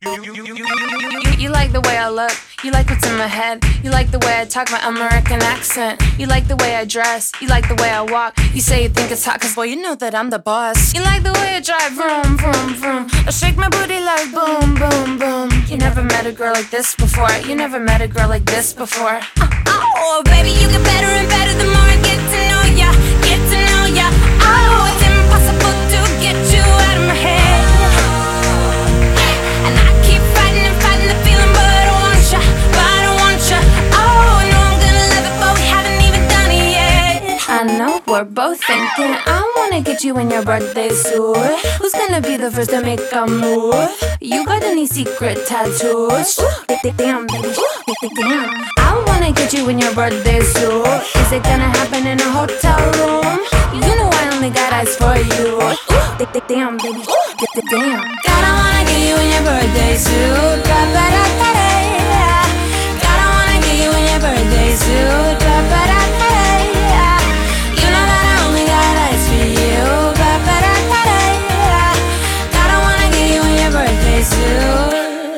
You like the way I look, you like what's in my head. You like the way I talk my American accent. You like the way I dress, you like the way I walk. You say you think it's hot, cause boy, you know that I'm the boss. You like the way I drive, vroom, vroom, vroom. I shake my booty like boom, boom, boom. You never met a girl like this before. You never met a girl like this before. Oh, baby, you get better and better the more I get to know ya, get to know ya. Oh, it's impossible to get you out of my head. And I keep fighting and fighting the feeling, but I don't want ya, but I don't want ya. Oh, I know I'm gonna love it, but we haven't even done it yet. I know we're both thinking I wanna get you in your birthday suit. Who's gonna be the first to make a move? You got any secret tattoos? Damn, baby, damn. I wanna get you in your birthday suit. Is it gonna happen in a hotel room? You know I only got eyes for you. Damn, baby, damn. God, I wanna get you in your birthday suit. Da-ba-da-da-da. God, I wanna get you in your birthday suit. Da-ba-da-da-da. You know that I only got eyes for you. Da-ba-da-da-da. God, I wanna get you in your birthday suit.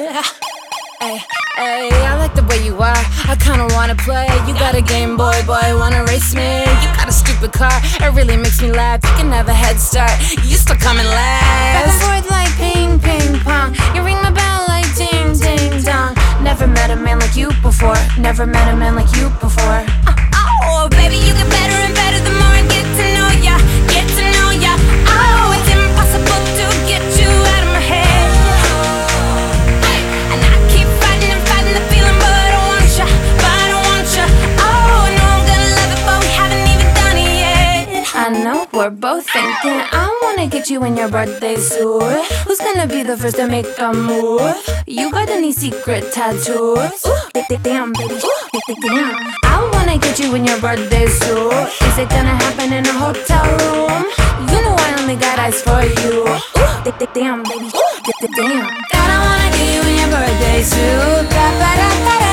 Hey, I like the way you are, I kinda wanna play. You got a Game Boy, boy, wanna race me? You got a stupid car, it really makes me laugh. You can have a head start, you still coming last. Back and forth like ping, ping pong. You ring my bell like ding, ding dong. Never met a man like you before. Never met a man like you before. Oh, baby, you get better and better the more I get to know ya, get to know ya. Oh, it's impossible to get you out of my head. And I keep fighting and fighting the feeling, but I don't want ya, but I don't want ya. Oh, I know I'm gonna love it, but we haven't even done it yet. I know we're both thinking I wanna get you in your birthday suit. Who's gonna be the first to make a move? You got any secret tattoos? Damn, baby, damn. I wanna get you in your birthday suit. Is it gonna happen in a hotel room? You know I only got eyes for you. Damn, baby, damn. God, I wanna get you in your birthday suit. Da-ba-da-da-da.